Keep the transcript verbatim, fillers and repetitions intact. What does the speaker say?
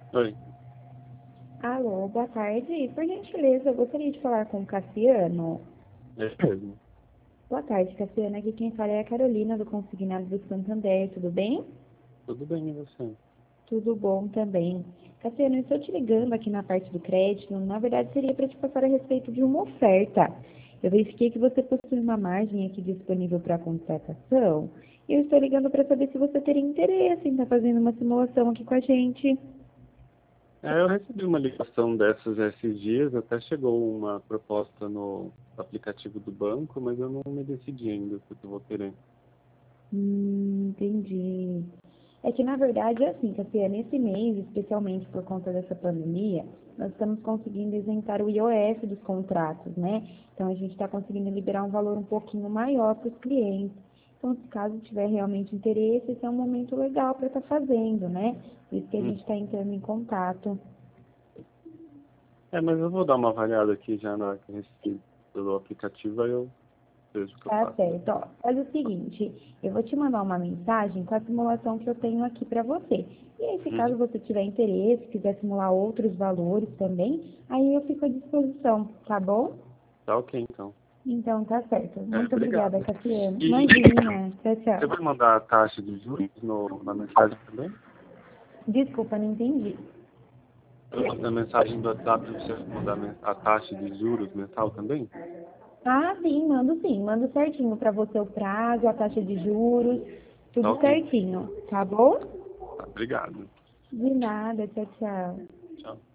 Oi. Alô, boa tarde. Por gentileza, eu gostaria de falar com o Cassiano. É mesmo. Boa tarde, Cassiano. Aqui quem fala é a Carolina, do Consignado do Santander. Tudo bem? Tudo bem, e você? Tudo bom também. Cassiano, eu estou te ligando aqui na parte do crédito. Na verdade, seria para te passar a respeito de uma oferta. Eu verifiquei que você possui uma margem aqui disponível para contratação. E eu estou ligando para saber se você teria interesse em estar fazendo uma simulação aqui com a gente. É, eu recebi uma ligação dessas esses dias, até chegou uma proposta no aplicativo do banco, mas eu não me decidi ainda o que eu vou querer. Hum, entendi. É que, na verdade, é assim, Cassiano, nesse mês, especialmente por conta dessa pandemia, nós estamos conseguindo isentar o I O F dos contratos, né? Então, a gente está conseguindo liberar um valor um pouquinho maior para os clientes. Então, se caso tiver realmente interesse, esse é um momento legal para estar fazendo, né? Por isso que a Hum. gente está entrando em contato. É, mas eu vou dar uma avaliada aqui já na hora que eu recebi pelo aplicativo, aí eu vejo o que eu Tá faço. certo. Ó, faz o seguinte, eu vou te mandar uma mensagem com a simulação que eu tenho aqui para você. E aí, se caso Uhum. você tiver interesse, quiser simular outros valores também, aí eu fico à disposição, tá bom? Tá ok, então. Então, tá certo. É, Muito obrigada, obrigado. Cassiano. E Imagina. Tchau, você tchau. vai mandar a taxa de juros no, na mensagem também? Desculpa, não entendi. Na mensagem do WhatsApp você vai mandar a men- a taxa de juros mensal também? Ah, sim, mando sim. Mando certinho para você o prazo, a taxa de juros, Tá tudo ok. certinho, tá bom? Tá, obrigado. De nada. Tchau, tchau. Tchau.